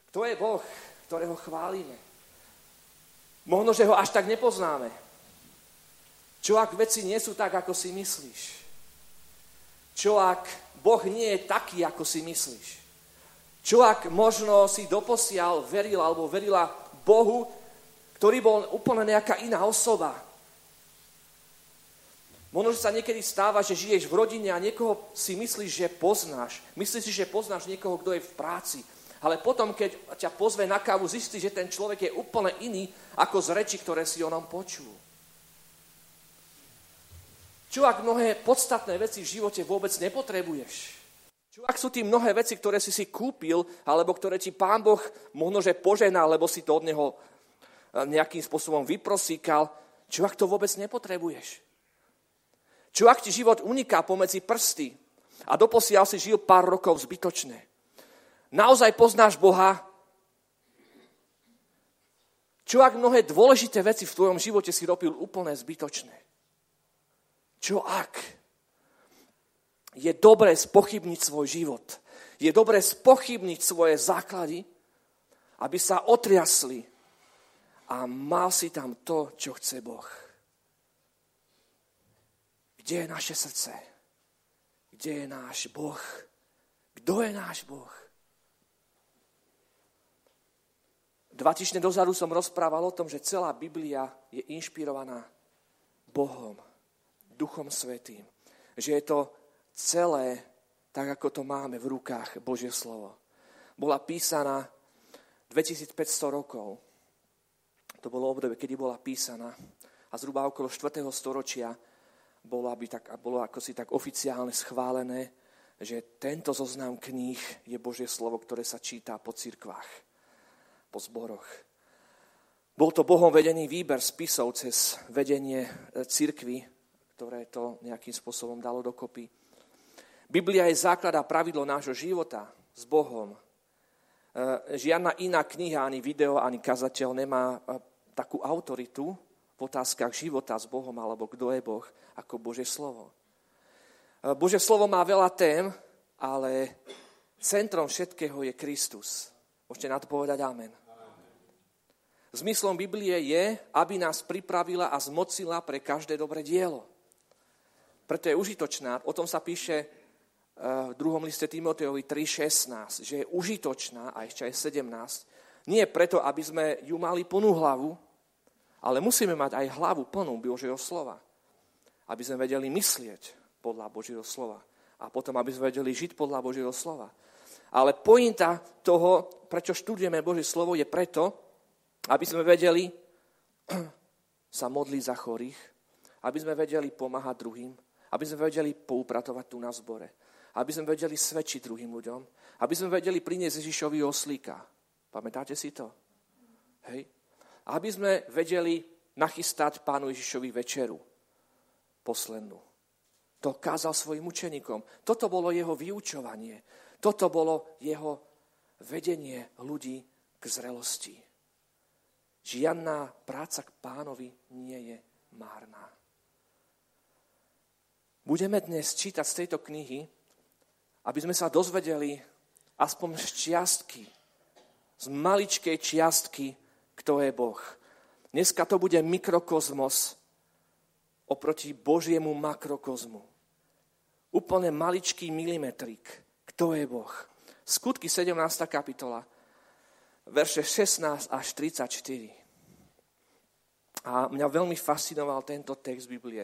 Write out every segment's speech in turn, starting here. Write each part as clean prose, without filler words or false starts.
Kto je Boh, ktorého chválime? Možno, že ho až tak nepoznáme. Čo ak veci nie sú tak, ako si myslíš? Čo ak Boh nie je taký, ako si myslíš? Čo ak možno si doposiaľ veril alebo verila Bohu, ktorý bol úplne nejaká iná osoba? Možno, že sa niekedy stáva, že žiješ v rodine a niekoho si myslíš, že poznáš. Myslíš si, že poznáš niekoho, kto je v práci. Ale potom, keď ťa pozve na kávu, zistíš, že ten človek je úplne iný ako z reči, ktoré si o ňom počul. Čo ak mnohé podstatné veci v živote vôbec nepotrebuješ? Čo ak sú tí mnohé veci, ktoré si kúpil, alebo ktoré ti Pán Boh možno, že požená, lebo si to od neho nejakým spôsobom vyprosíkal, čo ak to vôbec nepotrebuješ? Čo ak ti život uniká pomedzi prsty a doposiaľ si žil pár rokov zbytočne? Naozaj poznáš Boha? Čo ak mnohé dôležité veci v tvojom živote si robil úplne zbytočné? Čo ak? Je dobré spochybniť svoj život. Je dobré spochybniť svoje základy, aby sa otriasli a mal si tam to, čo chce Boh. Kde je naše srdce? Kde je náš Boh? Kto je náš Boh? 2 týždne dozadu som rozprával o tom, že celá Biblia je inšpirovaná Bohom, Duchom Svätým. Že je to celé, tak ako to máme v rukách, Božie slovo. Bola písaná 2500 rokov. To bolo obdobie, kedy bola písaná. A zhruba okolo 4. storočia bolo ako si tak oficiálne schválené, že tento zoznam kníh je Božie slovo, ktoré sa číta po cirkvách, po zboroch. Bol to Bohom vedený výber spisov cez vedenie cirkvi, ktoré to nejakým spôsobom dalo dokopy. Biblia je základ a pravidlo nášho života s Bohom. Žiadna iná kniha, ani video, ani kazateľ nemá takú autoritu v otázkach života s Bohom, alebo kto je Boh, ako Božie slovo. Božie slovo má veľa tém, ale centrom všetkého je Kristus. Môžete na to povedať amen. Zmyslom Biblie je, aby nás pripravila a zmocnila pre každé dobré dielo. Preto je užitočná, o tom sa píše v 2. liste Timotejovi 3,16, že je užitočná, a ešte aj 17, nie preto, aby sme ju mali plnú hlavu, ale musíme mať aj hlavu plnú Božieho slova. Aby sme vedeli myslieť podľa Božieho slova. A potom, aby sme vedeli žiť podľa Božieho slova. Ale pointa toho, prečo študujeme Božie slovo, je preto, aby sme vedeli sa modliť za chorých, aby sme vedeli pomáhať druhým, aby sme vedeli poupratovať tu na zbore, aby sme vedeli svedčiť druhým ľuďom, aby sme vedeli priniesť Ježišovi oslíka. Pamätáte si to? Hej? Aby sme vedeli nachystať Pánu Ježišovi večeru poslednú. To kázal svojim učeníkom. Toto bolo jeho vyučovanie. Toto bolo jeho vedenie ľudí k zrelosti. Žiadna práca k Pánovi nie je márna. Budeme dnes čítať z tejto knihy, aby sme sa dozvedeli aspoň z čiastky, z maličkej čiastky, kto je Boh. Dneska to bude mikrokozmos oproti Božiemu makrokozmu. Úplne maličký milimetrik. Kto je Boh? Skutky 17. kapitola, verše 16 až 34. A mňa veľmi fascinoval tento text Biblie.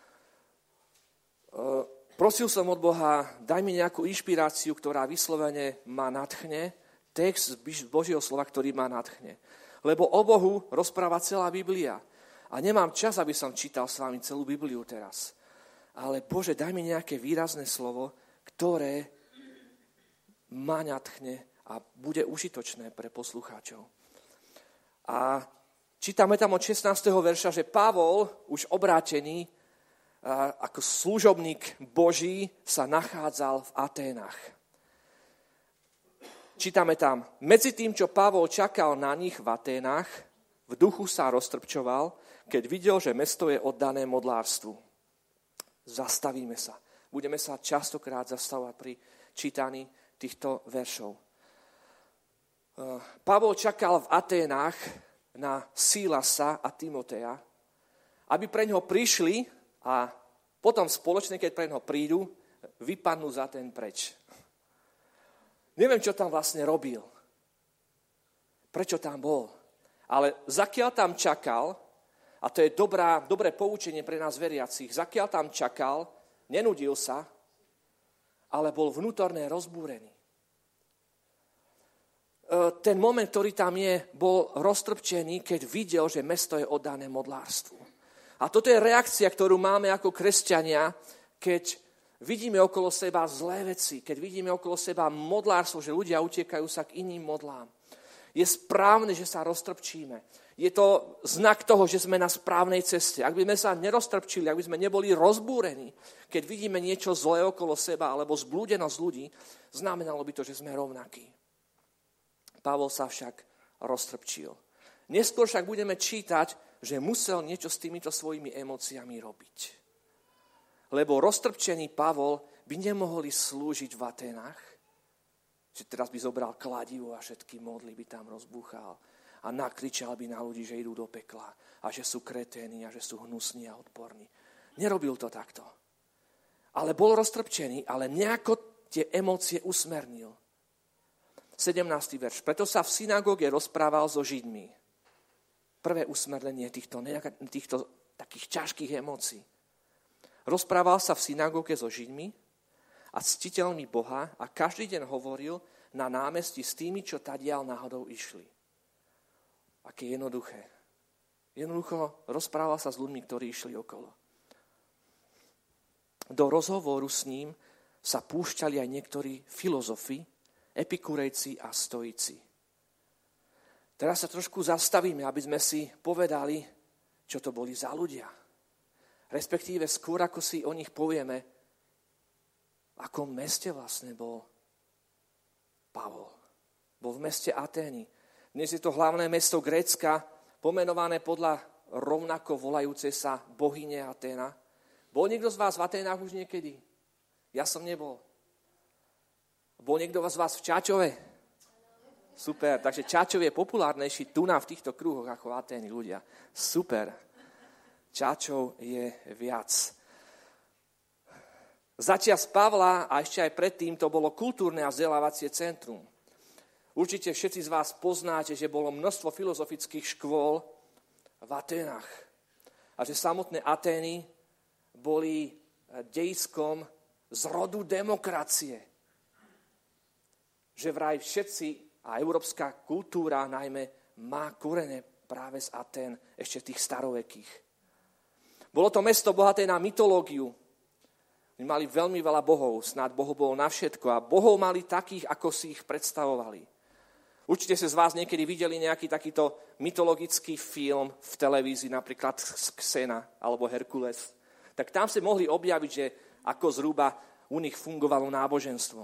Prosil som od Boha, daj mi nejakú inšpiráciu, ktorá vyslovene ma nadchne, text Božieho slova, ktorý ma nadchne. Lebo o Bohu rozpráva celá Biblia. A nemám čas, aby som čítal s vami celú Bibliu teraz. Ale Bože, daj mi nejaké výrazné slovo, ktoré ma nadchne a bude užitočné pre poslucháčov. A čítame tam od 16. verša, že Pavol, už obrátený, ako služobník Boží, sa nachádzal v Aténach. Čítame tam, medzi tým, čo Pavol čakal na nich v Aténach, v duchu sa roztrpčoval, keď videl, že mesto je oddané modlárstvu. Zastavíme sa. Budeme sa častokrát zastavovať pri čítaní týchto veršov. Pavol čakal v Aténach na Sílasa a Timoteja, aby pre ňoho prišli a potom spoločne, keď pre ňoho prídu, vypadnú za ten preč. Neviem, čo tam vlastne robil. Prečo tam bol. Ale zakiaľ tam čakal, a to je dobré poučenie pre nás veriacich, zakiaľ tam čakal, nenudil sa, ale bol vnútorne rozbúrený. Ten moment, ktorý tam je, bol roztrpčený, keď videl, že mesto je oddané modlárstvu. A toto je reakcia, ktorú máme ako kresťania, keď vidíme okolo seba zlé veci, keď vidíme okolo seba modlárstvo, že ľudia utiekajú sa k iným modlám. Je správne, že sa roztrpčíme. Je to znak toho, že sme na správnej ceste. Ak by sme sa neroztrpčili, ak by sme neboli rozbúrení, keď vidíme niečo zlé okolo seba alebo zblúdenosť ľudí, znamenalo by to, že sme rovnakí. Pavol sa však roztrpčil. Neskôr však budeme čítať, že musel niečo s týmito svojimi emóciami robiť. Lebo roztrpčený Pavol by nemohli slúžiť v Aténach, že teraz by zobral kladivo a všetky modly by tam rozbúchal a nakričal by na ľudí, že idú do pekla a že sú kreténi a že sú hnusní a odporní. Nerobil to takto. Ale bol roztrpčený, ale nejako tie emócie usmernil. 17. verš. Preto sa v synagóge rozprával so Židmi. Prvé usmernenie týchto takých ťažkých emócií. Rozprával sa v synagóge so Židmi a ctiteľmi Boha a každý deň hovoril na námestí s tými, čo tadiaľ náhodou išli. Aké jednoduché. Jednoducho rozprával sa s ľuďmi, ktorí išli okolo. Do rozhovoru s ním sa púšťali aj niektorí filozofi, epikurejci a stoici. Teraz sa trošku zastavíme, aby sme si povedali, čo to boli za ľudia. Respektíve skôr, ako si o nich povieme, v akom meste vlastne bol Pavol. Bol v meste Atény. Dnes je to hlavné mesto Grécka, pomenované podľa rovnako volajúcej sa bohyne Aténa. Bol niekto z vás v Aténach už niekedy? Ja som nebol. Bol niekto z vás v Čačove? Super, takže Čačov je populárnejší tu v týchto kruhoch ako Atény ľudia. Super. Čačov je viac. Začias Pavla a ešte aj predtým to bolo kultúrne a vzdelávacie centrum. Určite všetci z vás poznáte, že bolo množstvo filozofických škôl v Aténach. A že samotné Atény boli dejiskom zrodu demokracie. Že vraj všetci a európska kultúra najmä má korene práve z Atén, ešte tých starovekých. Bolo to mesto bohaté na mytológiu. Mali veľmi veľa bohov, snáď bohov bolo na všetko a bohov mali takých, ako si ich predstavovali. Určite ste z vás niekedy videli nejaký takýto mytologický film v televízii, napríklad Xena alebo Herkules. Tak tam ste mohli objaviť, že ako zhruba u nich fungovalo náboženstvo.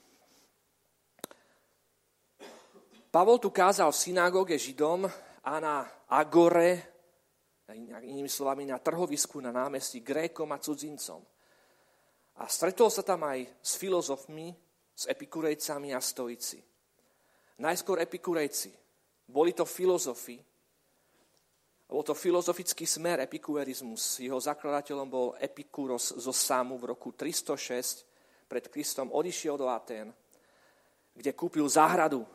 Pavol tu kázal v synagóge Židom a na agore, inými slovami na trhovisku, na námestí Grékom a cudzincom. A stretol sa tam aj s filozofmi, s epikurejcami a stoici. Najskôr epikurejci. Boli to filozofi. Bol to filozofický smer, epikuerizmus. Jeho zakladateľom bol Epikuros zo Sámu v roku 306 pred Kristom. Odišiel do Atén, kde kúpil záhradu,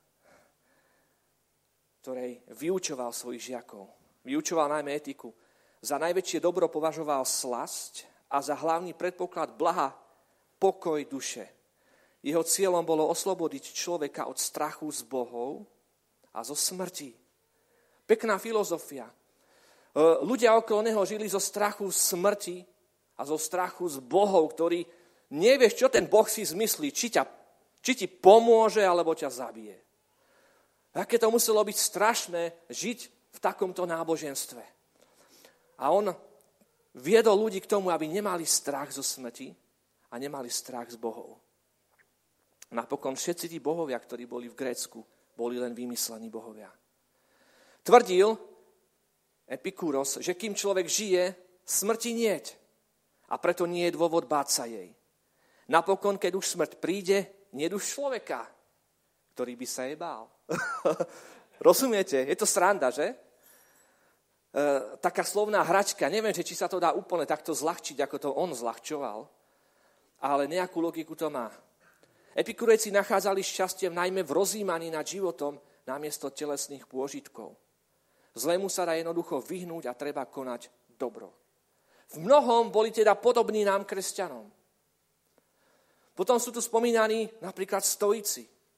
ktorej vyučoval svojich žiakov. Vyučoval najmä etiku. Za najväčšie dobro považoval slasť a za hlavný predpoklad blaha pokoj duše. Jeho cieľom bolo oslobodiť človeka od strachu z bohov a zo smrti. Pekná filozofia. Ľudia okolo neho žili zo strachu z smrti a zo strachu z bohov, ktorý nevieš, čo ten boh si zmyslí, či ti pomôže, alebo ťa zabije. Aké to muselo byť strašné žiť v takomto náboženstve. A on viedol ľudí k tomu, aby nemali strach zo smrti a nemali strach z bohov. Napokon všetci tí bohovia, ktorí boli v Grécku, boli len vymyslení bohovia. Tvrdil Epikúros, že kým človek žije, smrti nieť. A preto nie je dôvod báť sa jej. Napokon, keď už smrť príde, nie je už človeka, ktorý by sa jej bál. Rozumiete? Je to sranda, že? Taká slovná hračka. Neviem, či sa to dá úplne takto zľahčiť, ako to on zľahčoval, ale nejakú logiku to má. Epikurejci nachádzali šťastie najmä v rozjímaní nad životom namiesto telesných pôžitkov. Zlému sa dá jednoducho vyhnúť a treba konať dobro. V mnohom boli teda podobní nám, kresťanom. Potom sú tu spomínaní napríklad stoici.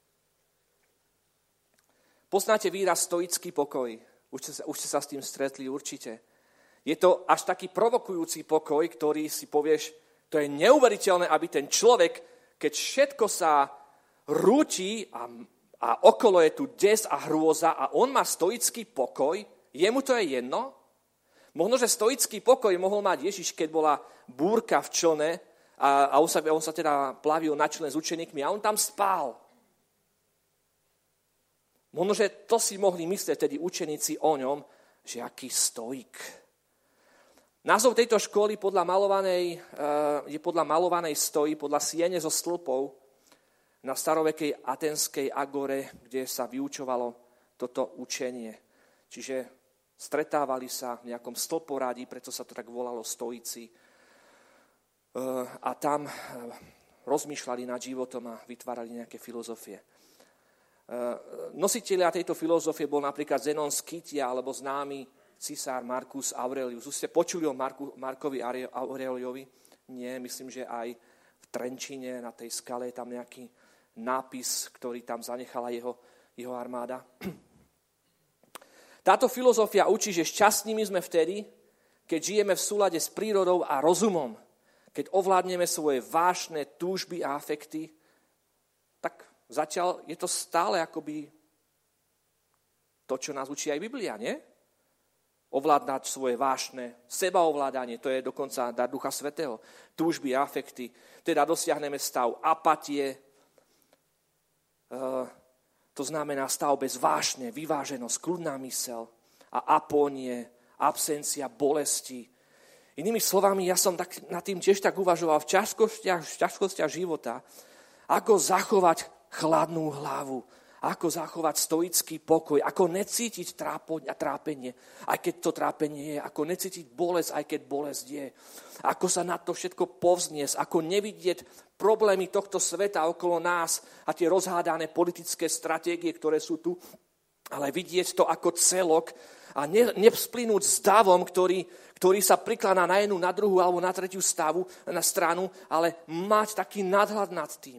Poznáte výraz stoický pokoj. Už ste sa s tým stretli určite. Je to až taký provokujúci pokoj, ktorý si povieš, to je neuveriteľné, aby ten človek, keď všetko sa rúti a okolo je tu des a hrôza a on má stoický pokoj, jemu to je jedno? Možno, že stoický pokoj mohol mať Ježiš, keď bola búrka v člne a on sa teda plavil na člne s učeníkmi a on tam spál. Možno, že to si mohli myslieť tedy učeníci o ňom, že aký stoik. Názov tejto školy je podľa malovanej stoji, podľa siene zo stĺpov na starovekej atenskej agore, kde sa vyučovalo toto učenie. Čiže stretávali sa v nejakom stĺporadí, preto sa to tak volalo stoici. A tam rozmýšľali nad životom a vytvárali nejaké filozofie. Nositeľia tejto filozofie bol napríklad Zenon z Kytia alebo známy cisár Marcus Aurelius. Už ste počuli o Markovi Aureliovi? Nie, myslím, že aj v Trenčine na tej skale je tam nejaký nápis, ktorý tam zanechala jeho armáda. Táto filozofia učí, že šťastnými sme vtedy, keď žijeme v súlade s prírodou a rozumom, keď ovládneme svoje vášne túžby a afekty, tak zatiaľ je to stále akoby to, čo nás učí aj Biblia, nie? Ovládať svoje vášne, sebaovládanie, to je dokonca dar Ducha Svätého, túžby a afekty, teda dosiahneme stav apatie, to znamená stav bez vášne, vyváženosť, kľudná mysel a apónie, absencia bolesti. Inými slovami, ja som tak nad tým tiež tak uvažoval v ťažkostiach života, ako zachovať chladnú hlavu, ako zachovať stoický pokoj, ako necítiť trápenie, aj keď to trápenie je, ako necítiť bolesť, aj keď bolesť je, ako sa na to všetko povzniesť, ako nevidieť problémy tohto sveta okolo nás a tie rozhádané politické stratégie, ktoré sú tu, ale vidieť to ako celok a nevzplynúť s davom, ktorý sa prikladá na jednu, na druhú alebo na tretiu na stranu, ale mať taký nadhľad nad tým.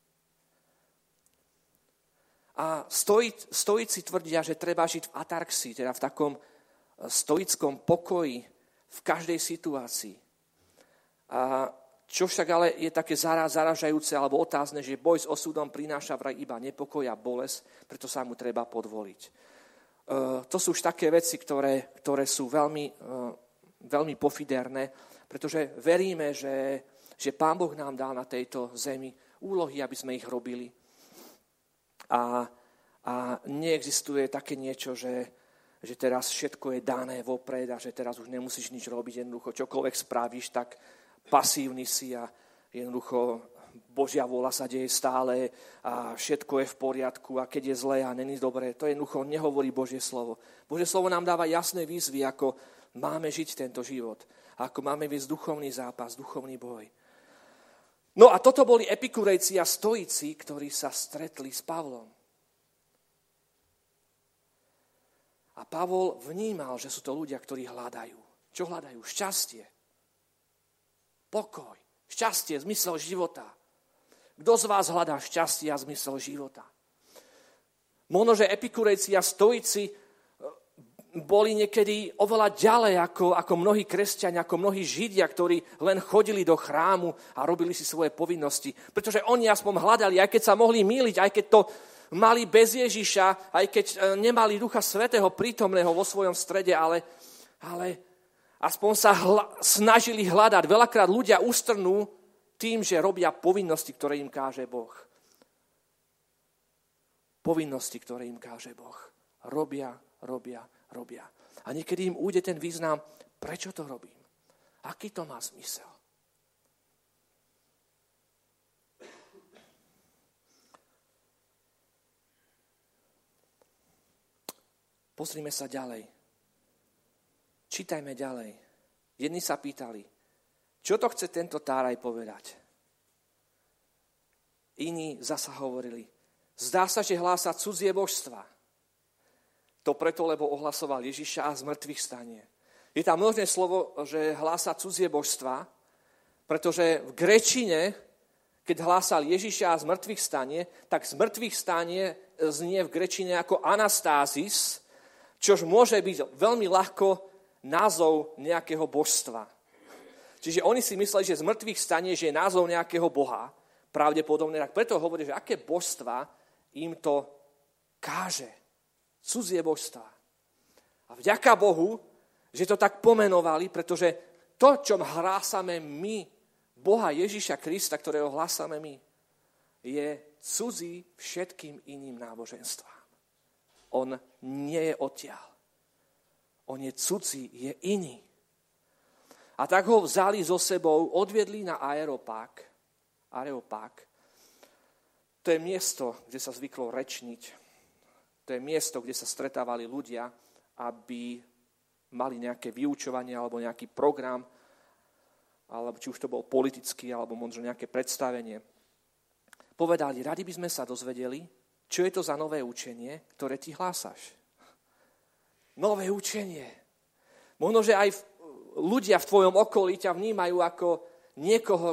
A stoici tvrdia, že treba žiť v atarxii, teda v takom stoickom pokoji v každej situácii. A čo však ale je také zaražajúce alebo otázne, že boj s osudom prináša vraj iba nepokoj a bolesť, preto sa mu treba podvoliť. To sú už také veci, ktoré sú veľmi pofiderné, pretože veríme, že Pán Boh nám dal na tejto zemi úlohy, aby sme ich robili. A neexistuje také niečo, že teraz všetko je dané vopred a že teraz už nemusíš nič robiť, jednoducho čokoľvek spravíš, tak pasívny si a jednoducho Božia vôľa sa deje stále a všetko je v poriadku a keď je zlé a není dobré, to jednoducho nehovorí Božie slovo. Božie slovo nám dáva jasné výzvy, ako máme žiť tento život, ako máme viesť duchovný zápas, duchovný boj. No a toto boli epikurejci a stoici, ktorí sa stretli s Pavlom. A Pavol vnímal, že sú to ľudia, ktorí hľadajú. Čo hľadajú? Šťastie. Pokoj. Šťastie, zmysel života. Kto z vás hľadá šťastie a zmysel života? Možno, že epikurejci a stoici boli niekedy oveľa ďalej ako mnohí kresťania, ako mnohí židia, ktorí len chodili do chrámu a robili si svoje povinnosti. Pretože oni aspoň hľadali, aj keď sa mohli mýliť, aj keď to mali bez Ježiša, aj keď nemali Ducha Svätého prítomného vo svojom strede, ale aspoň sa snažili hľadať. Veľakrát ľudia ustrnú tým, že robia povinnosti, ktoré im káže Boh. Povinnosti, ktoré im káže Boh. Robia. A niekedy im ujde ten význam, prečo to robím? Aký to má zmysel? Pozrime sa ďalej. Čítajme ďalej. Jedni sa pýtali, čo to chce tento Táraj povedať? Iní zasa hovorili, zdá sa, že hlása cudzie božstva. To preto, lebo ohlasoval Ježiša a z mŕtvych stanie. Je tam množné slovo, že hlása cudzie božstva, pretože v gréčine, keď hlásal Ježiša a z mŕtvych stanie, tak z mŕtvych stanie znie v gréčine ako anastázis, čož môže byť veľmi ľahko názov nejakého božstva. Čiže oni si mysleli, že z mŕtvych stanie, že je názov nejakého boha, pravdepodobne, tak preto hovorí, že aké božstva im to káže. Cudzie božstva. A vďaka Bohu, že to tak pomenovali, pretože to, čo hlásame my, Boha Ježiša Krista, ktorého hlásame my, je cudzí všetkým iným náboženstvám. On nie je odtiaľ. On je cudzí, je iný. A tak ho vzali so sebou, odviedli na Areopág. To je miesto, kde sa zvyklo rečniť. To je miesto, kde sa stretávali ľudia, aby mali nejaké vyučovanie alebo nejaký program, alebo či už to bol politický, alebo možno nejaké predstavenie. Povedali, radi by sme sa dozvedeli, čo je to za nové učenie, ktoré ty hlásaš. Nové učenie. Možno, že aj ľudia v tvojom okolí ťa vnímajú ako niekoho,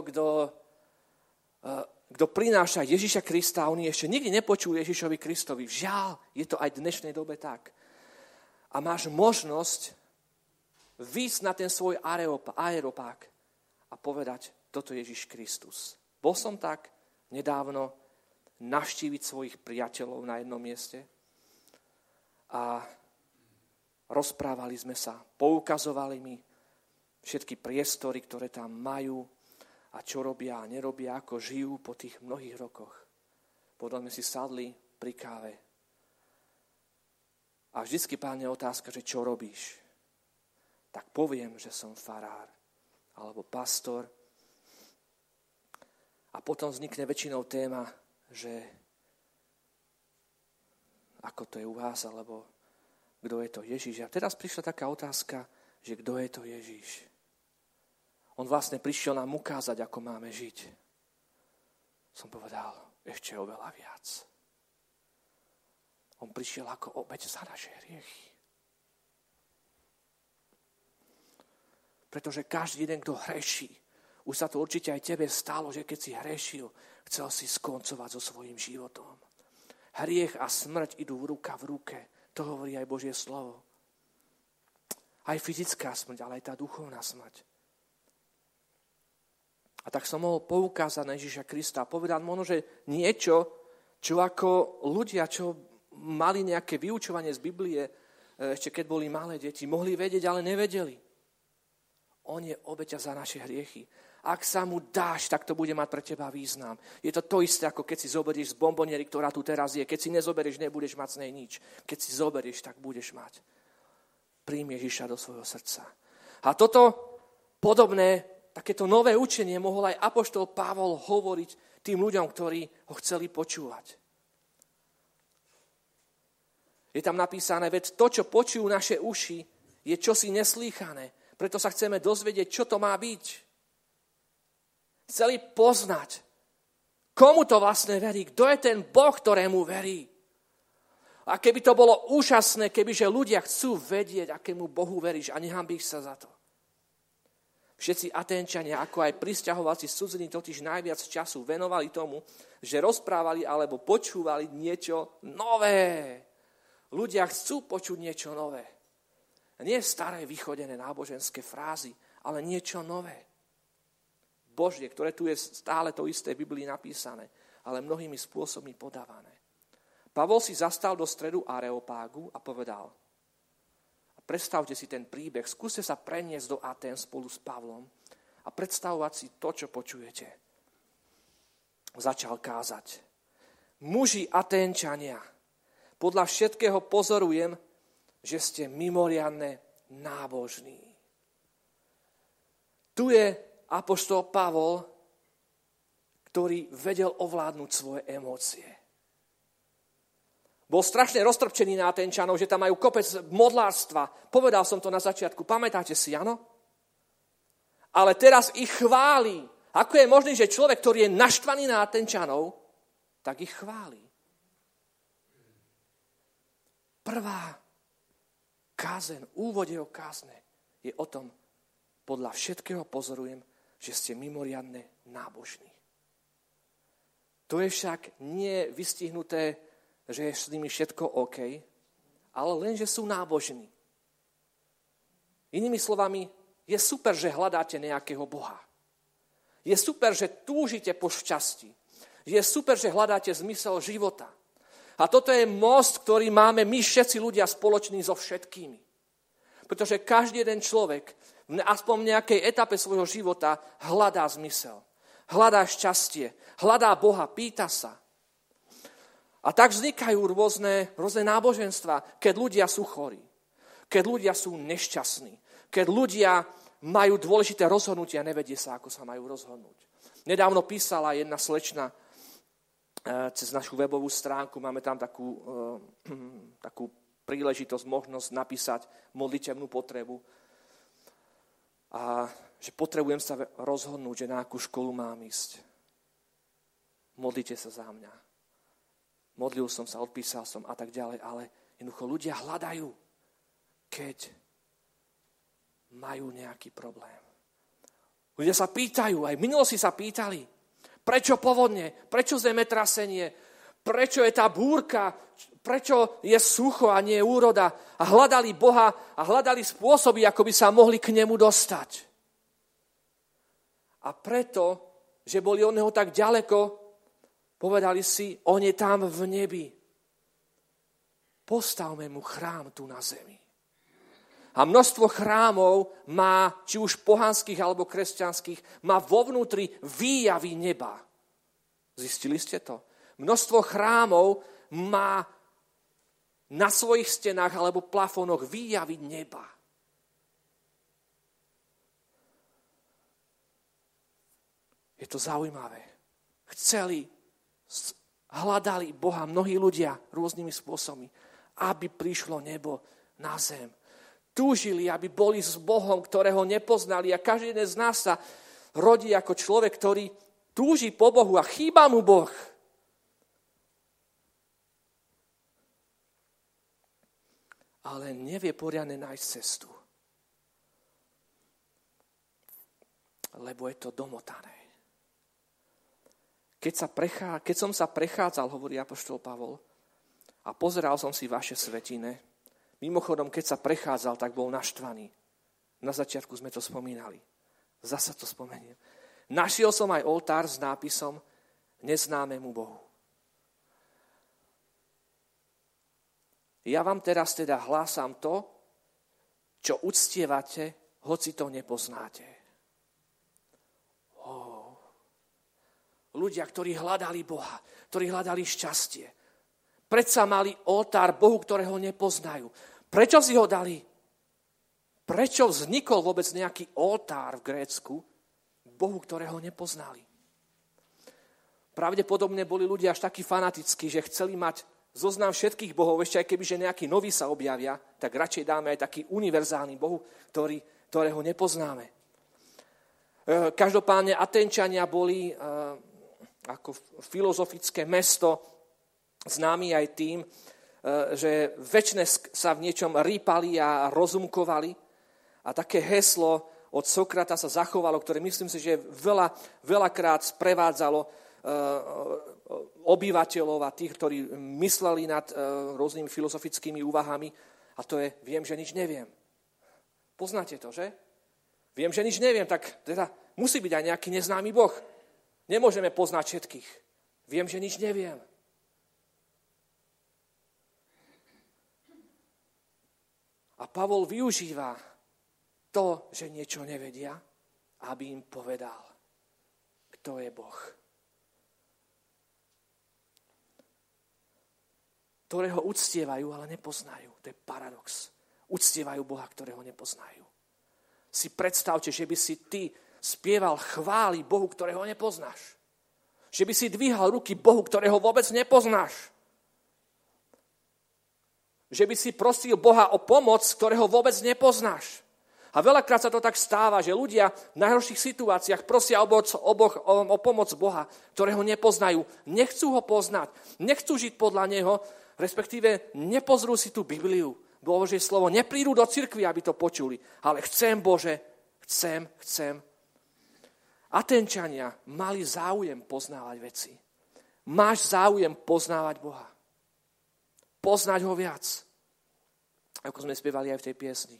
kto prináša Ježiša Krista a oni ešte nikdy nepočujú Ježišovi Kristovi. Žiaľ, je to aj v dnešnej dobe tak. A máš možnosť výjsť na ten svoj areopág a povedať, toto je Ježiš Kristus. Bol som tak nedávno navštíviť svojich priateľov na jednom mieste a rozprávali sme sa, poukazovali mi všetky priestory, ktoré tam majú a čo robia a nerobia, ako žijú po tých mnohých rokoch. Potom sme si sadli pri káve. A vždycky padne otázka, že čo robíš? Tak poviem, že som farár alebo pastor. A potom vznikne väčšinou téma, že ako to je u vás, alebo kto je to Ježiš. A teraz prišla taká otázka, že kto je to Ježiš. On vlastne prišiel nám ukázať, ako máme žiť. Som povedal, ešte oveľa viac. On prišiel ako obeť za naše hriechy. Pretože každý jeden, kto hreší, už sa to určite aj tebe stalo, že keď si hrešil, chcel si skoncovať so svojím životom. Hriech a smrť idú ruka v ruke. To hovorí aj Božie slovo. Aj fyzická smrť, ale aj tá duchovná smrť. A tak som mohol poukázať na Ježiša Krista a povedať možno, že niečo, čo ako ľudia, čo mali nejaké vyučovanie z Biblie, ešte keď boli malé deti, mohli vedieť, ale nevedeli. On je obeťa za naše hriechy. Ak sa mu dáš, tak to bude mať pre teba význam. Je to to isté, ako keď si zoberieš z bomboniery, ktorá tu teraz je. Keď si nezoberieš, nebudeš mať z nej nič. Keď si zoberieš, tak budeš mať. Príjmi Ježiša do svojho srdca. A toto podobné, takéto nové učenie mohol aj apoštol Pavol hovoriť tým ľuďom, ktorí ho chceli počúvať. Je tam napísané, veď to, čo počujú naše uši, je čosi neslýchané. Preto sa chceme dozvedieť, čo to má byť. Chceli poznať, komu to vlastne verí, kto je ten Boh, ktorému verí. A keby to bolo úžasné, kebyže ľudia chcú vedieť, akému Bohu veríš a nehanbíš sa za to. Všetci Aténčania, ako aj prisťahovalci z cudziny, totiž najviac času venovali tomu, že rozprávali alebo počúvali niečo nové. Ľudia chcú počuť niečo nové. Nie staré vychodené náboženské frázy, ale niečo nové. Božie, ktoré tu je stále to isté v Biblii napísané, ale mnohými spôsobmi podávané. Pavol si zastal do stredu Areopágu a povedal, a predstavte si ten príbeh, skúste sa preniesť do Atén spolu s Pavlom a predstavovať si to, čo počujete. Začal kázať. Muži Aténčania, podľa všetkého pozorujem, že ste mimoriadne nábožní. Tu je apoštol Pavol, ktorý vedel ovládnuť svoje emócie. Bol strašne roztrpčený na Atenčanov, že tam majú kopec modlárstva. Povedal som to na začiatku. Pamätáte si, áno? Ale teraz ich chváli. Ako je možné, že človek, ktorý je naštvaný na Atenčanov, tak ich chváli. Prvá kázeň, úvode o kázne je o tom, podľa všetkého pozorujem, že ste mimoriadne nábožní. To je však nie vystihnuté, že je s nimi všetko OK, ale len, že sú nábožní. Inými slovami, je super, že hľadáte nejakého Boha. Je super, že túžite po šťastí. Je super, že hľadáte zmysel života. A toto je most, ktorý máme my všetci ľudia spoločný so všetkými. Pretože každý jeden človek aspoň v nejakej etape svojho života hľadá zmysel. Hľadá šťastie. Hľadá Boha, pýta sa. A tak vznikajú rôzne náboženstva, keď ľudia sú chorí. Keď ľudia sú nešťastní. Keď ľudia majú dôležité rozhodnutia a nevedie sa, ako sa majú rozhodnúť. Nedávno písala jedna slečna cez našu webovú stránku, máme tam takú príležitosť, možnosť napísať modlitebnú potrebu. A že potrebujem sa rozhodnúť, že na akú školu mám ísť. Modlite sa za mňa. Modlil som sa, odpísal som a tak ďalej, ale jednoducho ľudia hľadajú, keď majú nejaký problém. Ľudia sa pýtajú, aj v minulosti sa pýtali, prečo povodne, prečo zemetrasenie, prečo je tá búrka, prečo je sucho a nie úroda. A hľadali Boha a hľadali spôsoby, ako by sa mohli k nemu dostať. A preto, že boli od neho tak ďaleko, povedali si, on je tam v nebi. Postavme mu chrám tu na zemi. A množstvo chrámov má, či už pohanských alebo kresťanských, má vo vnútri výjavy neba. Zistili ste to? Množstvo chrámov má na svojich stenách alebo plafónoch výjavy neba. Je to zaujímavé. Hľadali Boha mnohí ľudia rôznymi spôsobmi, aby prišlo nebo na zem. Túžili, aby boli s Bohom, ktorého nepoznali. A každý jeden z nás sa rodí ako človek, ktorý túži po Bohu a chýba mu Boh. Ale nevie poriadne nájsť cestu. Lebo je to domotané. Keď som sa prechádzal, hovorí apoštol Pavol, a pozeral som si vaše svätyne, mimochodom, keď sa prechádzal, tak bol naštvaný. Na začiatku sme to spomínali. Zasa to spomeniem. Našiel som aj oltár s nápisom Neznámemu Bohu. Ja vám teraz teda hlásam to, čo uctievate, hoci to nepoznáte. Ľudia, ktorí hľadali Boha, ktorí hľadali šťastie. Predsa mali oltár Bohu, ktorého nepoznajú. Prečo si ho dali? Prečo vznikol vôbec nejaký oltár v Grécku Bohu, ktorého nepoznali? Pravdepodobne boli ľudia až takí fanatickí, že chceli mať zoznam všetkých bohov, ešte aj keby, že nejakí noví sa objavia, tak radšej dáme aj taký univerzálny Bohu, ktorého nepoznáme. Každopádne Atenčania boli ako filozofické mesto známi aj tým, že večne sa v niečom rýpali a rozumkovali. A také heslo od Sokrata sa zachovalo, ktoré myslím si, že veľakrát sprevádzalo obyvateľov a tých, ktorí mysleli nad rôznymi filozofickými úvahami. A to je, viem, že nič neviem. Poznáte to, že? Viem, že nič neviem, tak teda musí byť aj nejaký neznámy Boh. Nemôžeme poznať všetkých. Viem, že nič neviem. A Pavol využíva to, že niečo nevedia, aby im povedal, kto je Boh. Ktorého uctievajú, ale nepoznajú. To je paradox. Uctievajú Boha, ktorého nepoznajú. Si predstavte, že by si ty spieval chvály Bohu, ktorého nepoznáš. Že by si dvíhal ruky Bohu, ktorého vôbec nepoznáš. že by si prosil Boha o pomoc, ktorého vôbec nepoznáš. A veľakrát sa to tak stáva, že ľudia v najhorších situáciách prosia o pomoc Boha, ktorého nepoznajú. Nechcú ho poznať, nechcú žiť podľa neho, respektíve nepozrú si tú Bibliu, Božie slovo, neprídu do cirkvi, aby to počuli. Ale chcem, Bože, chcem. Atenčania mali záujem poznávať veci. Máš záujem poznávať Boha. Poznať ho viac. Ako sme spievali aj v tej piesni.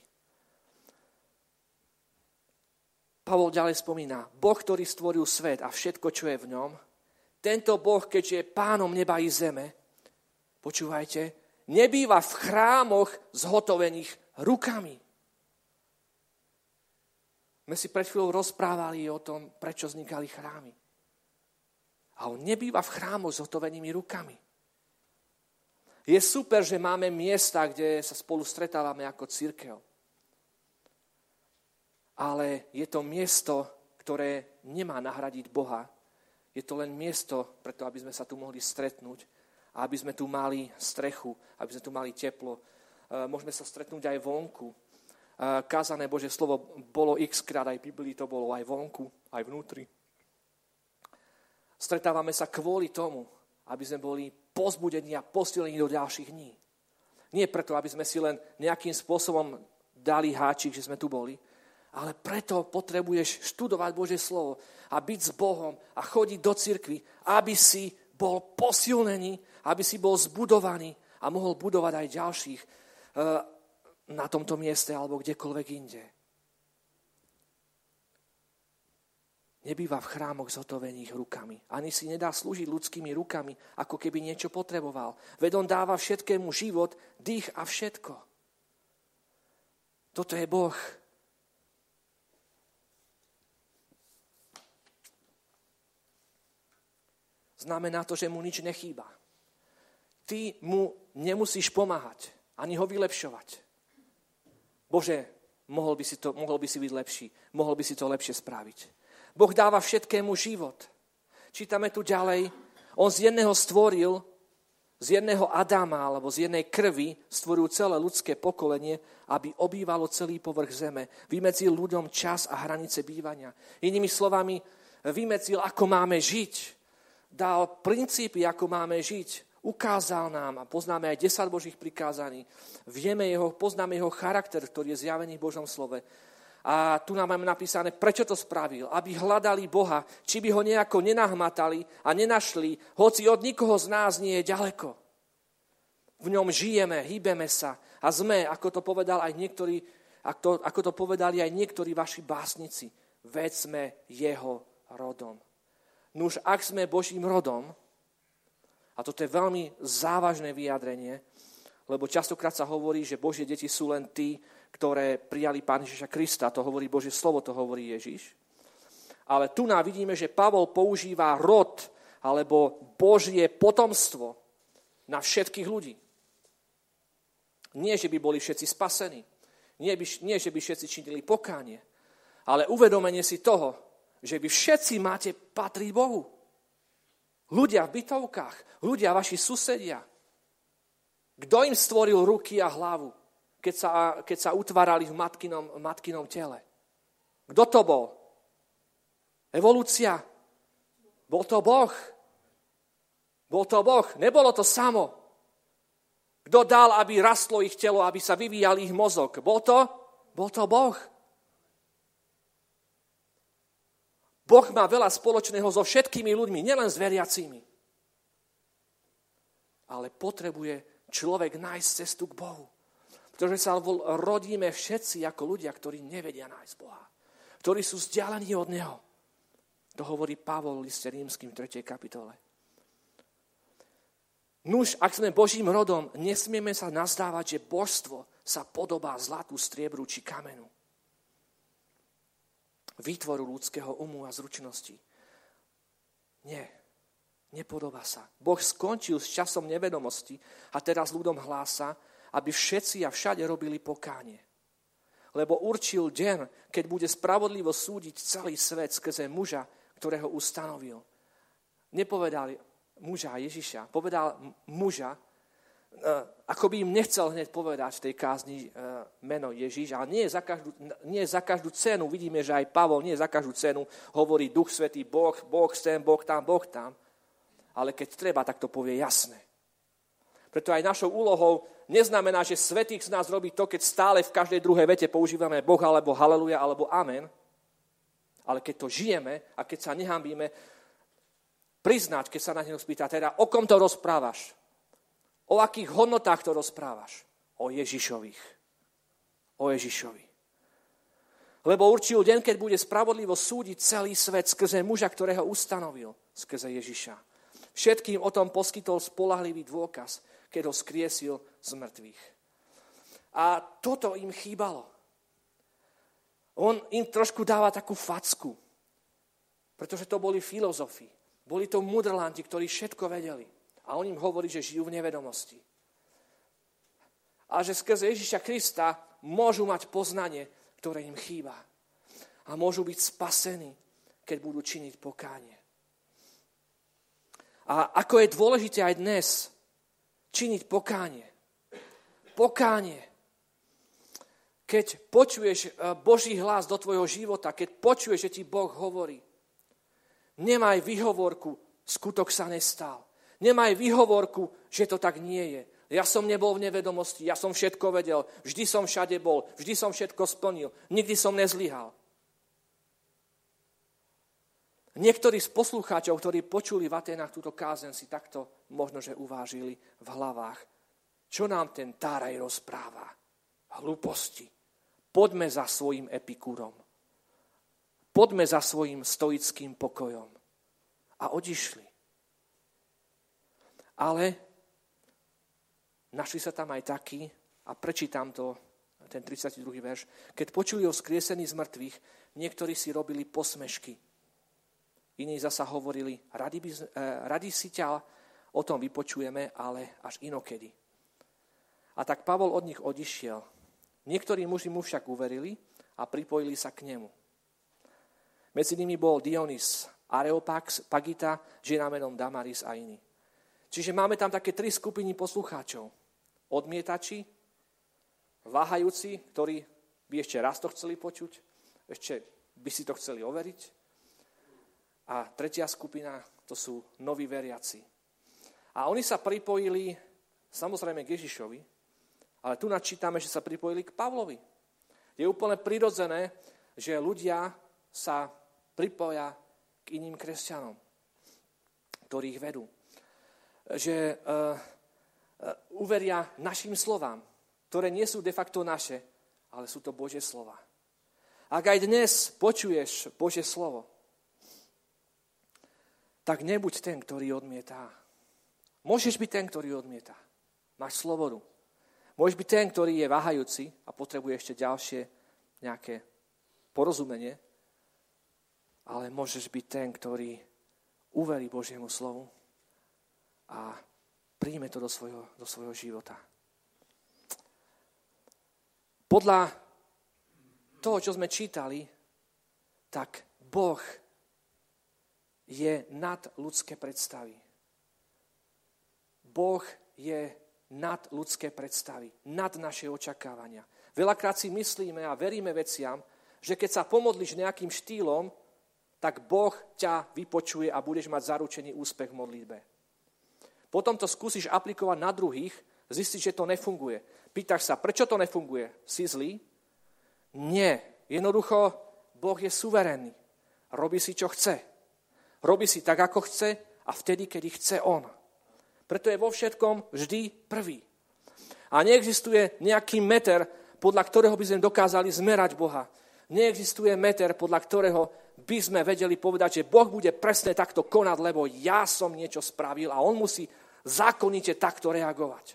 Pavol ďalej spomína, Boh, ktorý stvoril svet a všetko, čo je v ňom, tento Boh, keďže je pánom neba i zeme, počúvajte, nebýva v chrámoch zhotovených rukami. My si pred chvíľou rozprávali o tom, prečo vznikali chrámy. A on nebýva v chrámoch zhotovenými rukami. Je super, že máme miesta, kde sa spolu stretávame ako cirkev. Ale je to miesto, ktoré nemá nahradiť Boha. Je to len miesto, preto aby sme sa tu mohli stretnúť, aby sme tu mali strechu, aby sme tu mali teplo. Môžeme sa stretnúť aj vonku. Kázané Božie slovo bolo x-krát, aj v Biblii to bolo aj vonku, aj vnútri. Stretávame sa kvôli tomu, aby sme boli pozbudení a posilení do ďalších dní. Nie preto, aby sme si len nejakým spôsobom dali háčik, že sme tu boli, ale preto potrebuješ študovať Božie slovo a byť s Bohom a chodiť do cirkvi, aby si bol posilnený, aby si bol zbudovaný a mohol budovať aj ďalších na tomto mieste alebo kdekoľvek inde. Nebýva v chrámoch zhotovených rukami. Ani si nedá slúžiť ľudskými rukami, ako keby niečo potreboval. Veď on dáva všetkému život, dých a všetko. Toto je Boh. Znamená to, že mu nič nechýba. Ty mu nemusíš pomáhať, ani ho vylepšovať. Bože, mohol by si byť lepší, mohol by si to lepšie spraviť. Boh dáva všetkému život. Čítame tu ďalej, on z jedného stvoril, z jedného Adama, alebo z jednej krvi stvoril celé ľudské pokolenie, aby obývalo celý povrch zeme. Vymedzil ľuďom čas a hranice bývania. Inými slovami, vymedzil, ako máme žiť. Dal princípy, ako máme žiť. Ukázal nám a poznáme aj 10 Božích prikázaní. Poznáme jeho charakter, ktorý je zjavený v Božom slove. A tu nám máme napísané, prečo to spravil. Aby hľadali Boha, či by ho nejako nenahmatali a nenašli, hoci od nikoho z nás nie je ďaleko. V ňom žijeme, hýbeme sa a sme, ako to povedali aj niektorí vaši básnici, veď sme jeho rodom. Nuž, ak sme Božím rodom, a toto je veľmi závažné vyjadrenie, lebo častokrát sa hovorí, že Božie deti sú len tí, ktoré prijali Pána Ježiša Krista. To hovorí Božie slovo, to hovorí Ježiš. Ale tu nám vidíme, že Pavol používa rod alebo Božie potomstvo na všetkých ľudí. Nie, že by boli všetci spasení. Nie, že by všetci činili pokánie. Ale uvedomenie si toho, že vy všetci máte patriť Bohu. Ľudia v bytovkách, ľudia vaši susedia. Kto im stvoril ruky a hlavu, keď sa utvárali v matkinom tele? Kto to bol? Evolúcia. Bol to Boh. Bol to Boh. Nebolo to samo. Kto dal, aby rastlo ich telo, aby sa vyvíjal ich mozog? Bol to Boh. Boh má veľa spoločného so všetkými ľuďmi, nielen s veriacimi. Ale potrebuje človek nájsť cestu k Bohu. Pretože sa rodíme všetci ako ľudia, ktorí nevedia nájsť Boha. Ktorí sú vzdialení od Neho. To hovorí Pavol v liste Rímskym 3. kapitole. Nuž, ak sme Božím rodom, nesmieme sa nazdávať, že božstvo sa podobá zlatu, striebru či kamenu. Výtvoru ľudského umu a zručnosti. Nie, nepodobá sa. Boh skončil s časom nevedomosti a teraz ľuďom hlása, aby všetci a všade robili pokánie. Lebo určil deň, keď bude spravodlivo súdiť celý svet skrze muža, ktorého ustanovil. Nepovedal muža Ježiša, povedal muža, ako by im nechcel hneď povedať v tej kázni meno Ježiš, ale nie za každú cenu. Vidíme, že aj Pavol nie za každú cenu hovorí Duch Svätý, Boh sem, Boh tam. Ale keď treba, tak to povie jasne. Preto aj našou úlohou neznamená, že Svätý z nás robí to, keď stále v každej druhej vete používame Boh alebo haleluja alebo amen. Ale keď to žijeme a keď sa nehambíme, priznať, keď sa na neho spýta, teda o kom to rozprávaš? O akých hodnotách to rozprávaš? O Ježišových. O Ježišovi. Lebo určil deň, keď bude spravodlivo súdiť celý svet skrze muža, ktorého ustanovil, skrze Ježiša. Všetkým o tom poskytol spoľahlivý dôkaz, keď ho skriesil z mŕtvych. A toto im chýbalo. On im trošku dáva takú facku, pretože to boli filozofi. Boli to mudrlanti, ktorí všetko vedeli. A on im hovorí, že žijú v nevedomosti. A že skrze Ježiša Krista môžu mať poznanie, ktoré im chýba. A môžu byť spasení, keď budú činiť pokánie. A ako je dôležité aj dnes činiť pokánie. Pokánie. Keď počuješ Boží hlas do tvojho života, keď počuješ, že ti Boh hovorí, nemaj výhovorku, skutok sa nestal. Nemaj výhovorku, že to tak nie je. Ja som nebol v nevedomosti, ja som všetko vedel, vždy som všade bol, vždy som všetko splnil, nikdy som nezlyhal. Niektorí z poslucháčov, ktorí počuli v Aténach túto kázeň, si takto možno, že uvážili v hlavách. Čo nám ten Táraj rozpráva? Hlúposti. Poďme za svojím Epikúrom. Poďme za svojím stoickým pokojom. A odišli. Ale našli sa tam aj takí, a prečítam to, ten 32. verš, keď počuli o skriesení z mŕtvych, niektorí si robili posmešky. Iní zasa hovorili, radi si ťa o tom vypočujeme, ale až inokedy. A tak Pavol od nich odišiel. Niektorí muži mu však uverili a pripojili sa k nemu. Medzi nimi bol Dionys, Areopax, Pagita, žena menom Damaris a iní. Čiže máme tam také 3 skupiny poslucháčov. Odmietači, váhajúci, ktorí by ešte raz to chceli počuť, ešte by si to chceli overiť. A tretia skupina, to sú noví veriaci. A oni sa pripojili samozrejme k Ježišovi, ale tu načítame, že sa pripojili k Pavlovi. Je úplne prirodzené, že ľudia sa pripoja k iným kresťanom, ktorých vedú. Že uveria našim slovám, ktoré nie sú de facto naše, ale sú to Božie slova. Ak aj dnes počuješ Božie slovo, tak nebuď ten, ktorý odmietá. Môžeš byť ten, ktorý odmietá. Máš slobodu. Môžeš byť ten, ktorý je váhajúci a potrebuje ešte ďalšie nejaké porozumenie, ale môžeš byť ten, ktorý uverí Božiemu slovu a príjme to do svojho života. Podľa toho, čo sme čítali, tak Boh je nad ľudské predstavy. Boh je nad ľudské predstavy, nad naše očakávania. Veľakrát si myslíme a veríme veciam, že keď sa pomodlíš nejakým štýlom, tak Boh ťa vypočuje a budeš mať zaručený úspech v modlitbe. Potom to skúsiš aplikovať na druhých, zistíš, že to nefunguje. Pýtaš sa, prečo to nefunguje? Si zlý? Nie. Jednoducho, Boh je suverénny. Robí si, čo chce. Robí si tak, ako chce a vtedy, kedy chce on. Preto je vo všetkom vždy prvý. A neexistuje nejaký meter, podľa ktorého by sme dokázali zmerať Boha. Neexistuje meter, podľa ktorého by sme vedeli povedať, že Boh bude presne takto konať, lebo ja som niečo spravil a on musí zákonite takto reagovať.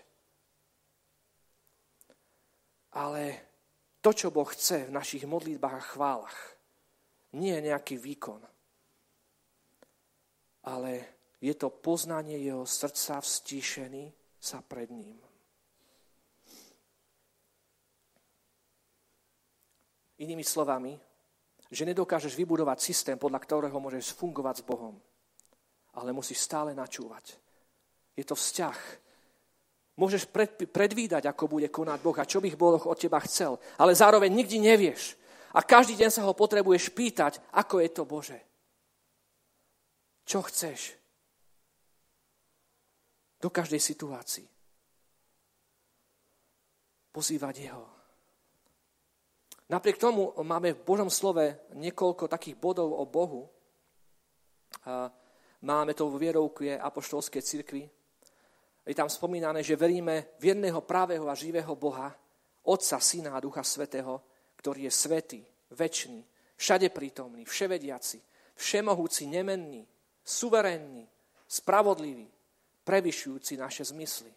Ale to, čo Boh chce v našich modlitbách a chválach, nie je nejaký výkon, ale je to poznanie jeho srdca vztíšený sa pred ním. Inými slovami, že nedokážeš vybudovať systém, podľa ktorého môžeš fungovať s Bohom, ale musíš stále načúvať. Je to vzťah Môžeš predvídať, ako bude konať Boh a čo by Boh od teba chcel. Ale zároveň nikdy nevieš. A každý deň sa ho potrebuješ pýtať, ako je to, Bože. Čo chceš? Do každej situácii. Pozývať jeho. Napriek tomu máme v Božom slove niekoľko takých bodov o Bohu. Máme to v vierovke apoštolskej cirkvi. Je tam spomínané, že veríme v jedného pravého a živého Boha, Otca, Syna a Ducha Svätého, ktorý je svätý, večný, všade prítomný, vševediaci, všemohúci, nemenný, suverénny, spravodlivý, prevyšujúci naše zmysly.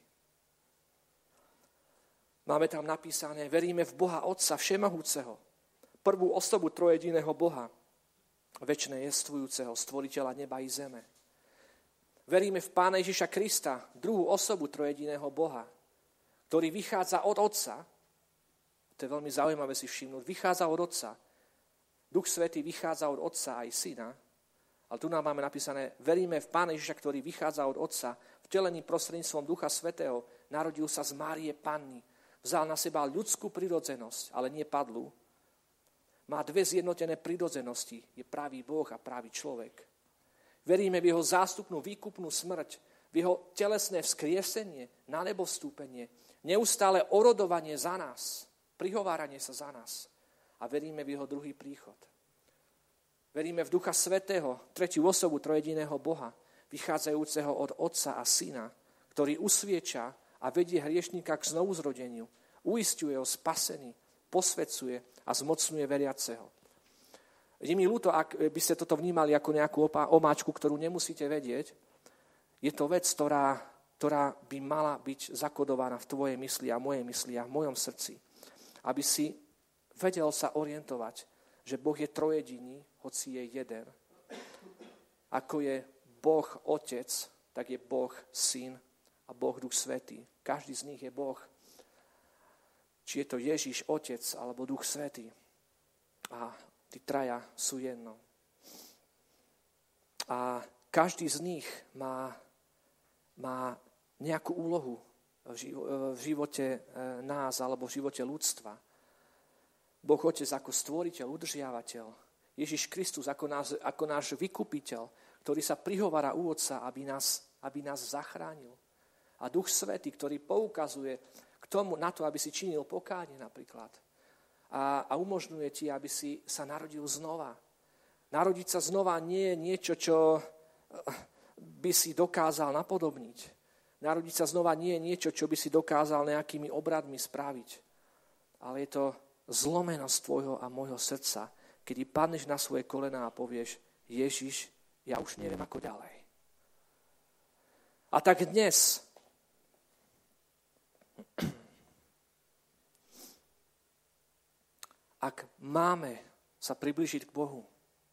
Máme tam napísané, veríme v Boha Otca Všemohúceho, prvú osobu trojediného Boha, večné jestvujúceho, stvoriteľa neba i zeme. Veríme v Pána Ježiša Krista, druhú osobu trojediného Boha, ktorý vychádza od Otca. To je veľmi zaujímavé si všimnúť. Vychádza od Otca. Duch Svätý vychádza od Otca aj Syna. Ale tu nám máme napísané, veríme v Pána Ježiša, ktorý vychádza od Otca, vtelený prostredníctvom Ducha Svätého, narodil sa z Márie Panny, vzal na seba ľudskú prirodzenosť, ale nie padlú. Má dve zjednotené prirodzenosti, je pravý Boh a pravý človek. Veríme v jeho zástupnú výkupnú smrť, v jeho telesné vzkriesenie, na nebo vstúpenie, neustále orodovanie za nás, prihováranie sa za nás. A veríme v jeho druhý príchod. Veríme v Ducha Svätého, tretiu osobu trojediného Boha, vychádzajúceho od Otca a Syna, ktorý usvieča a vedie hriešníka k znovuzrodeniu, uisťuje o spasení, posvedzuje a zmocňuje veriaceho. Je mi ľúto, ak by ste toto vnímali ako nejakú omáčku, ktorú nemusíte vedieť. Je to vec, ktorá by mala byť zakodovaná v tvojej mysli a mojej mysli a v mojom srdci. Aby si vedel sa orientovať, že Boh je trojediný, hoci je jeden. Ako je Boh Otec, tak je Boh Syn a Boh Duch Svätý. Každý z nich je Boh. Či je to Ježiš, Otec alebo Duch Svätý. A tí traja sú jedno. A každý z nich má nejakú úlohu v živote nás alebo v živote ľudstva. Boh Otec ako stvoriteľ, udržiavateľ. Ježiš Kristus ako náš vykupiteľ, ktorý sa prihovára u Otca, aby nás zachránil. A Duch Svätý, ktorý poukazuje k tomu, na to, aby si činil pokánie napríklad. A umožňuje ti, aby si sa narodil znova. Narodiť sa znova nie je niečo, čo by si dokázal napodobniť. Narodiť sa znova nie je niečo, čo by si dokázal nejakými obradmi spraviť. Ale je to zlomenosť tvojho a môjho srdca, kedy padneš na svoje kolená a povieš, Ježiš, ja už neviem ako ďalej. A tak dnes ak máme sa priblížiť k Bohu,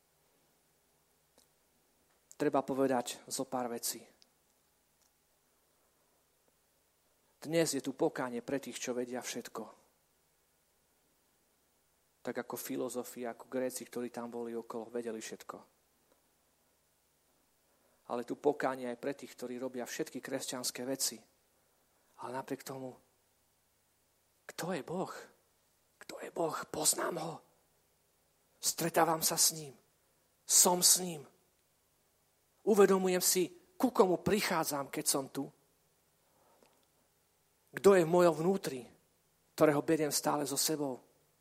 treba povedať zo pár vecí. Dnes je tu pokánie pre tých, čo vedia všetko. Tak ako filozofi, ako Gréci, ktorí tam boli okolo, vedeli všetko. Ale tu pokánie aj pre tých, ktorí robia všetky kresťanské veci. Ale napriek tomu, kto je Boh? Kto je Boh? Poznám ho. Stretávam sa s ním. Som s ním. Uvedomujem si, ku komu prichádzam, keď som tu. Kto je v mojom vnútri, ktorého beriem stále so sebou.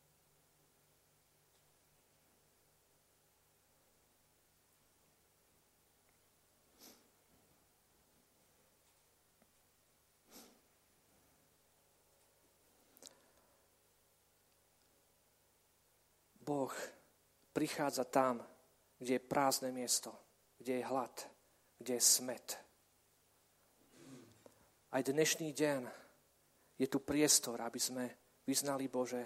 Boh prichádza tam, kde je prázdne miesto, kde je hlad, kde je smäd. Aj dnešný deň je tu priestor, aby sme vyznali, Bože,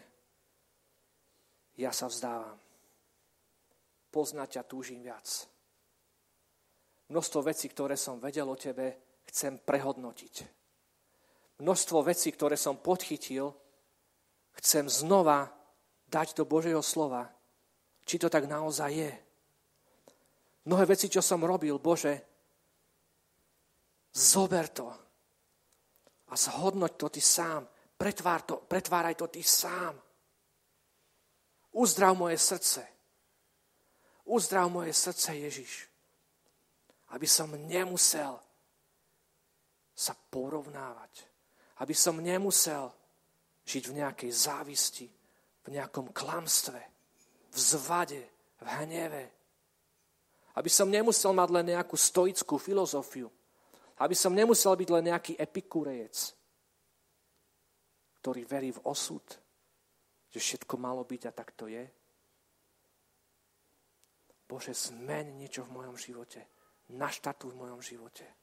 ja sa vzdávam. Poznať ťa túžim viac. Množstvo vecí, ktoré som vedel o tebe, chcem prehodnotiť. Množstvo vecí, ktoré som podchytil, chcem znova dať do Božieho slova, či to tak naozaj je. Mnohé veci, čo som robil, Bože, zober to a A zhodnoť to ty sám. Pretváraj to ty sám. Uzdrav moje srdce. Uzdrav moje srdce, Ježiš. Aby som nemusel sa porovnávať. Aby som nemusel žiť v nejakej závisti, v nejakom klamstve, v zvade, v hneve. Aby som nemusel mať len nejakú stoickú filozofiu. Aby som nemusel byť len nejaký epikurejec, ktorý verí v osud, že všetko malo byť a tak to je. Bože, zmeň niečo v mojom živote. Naštartuj v mojom živote.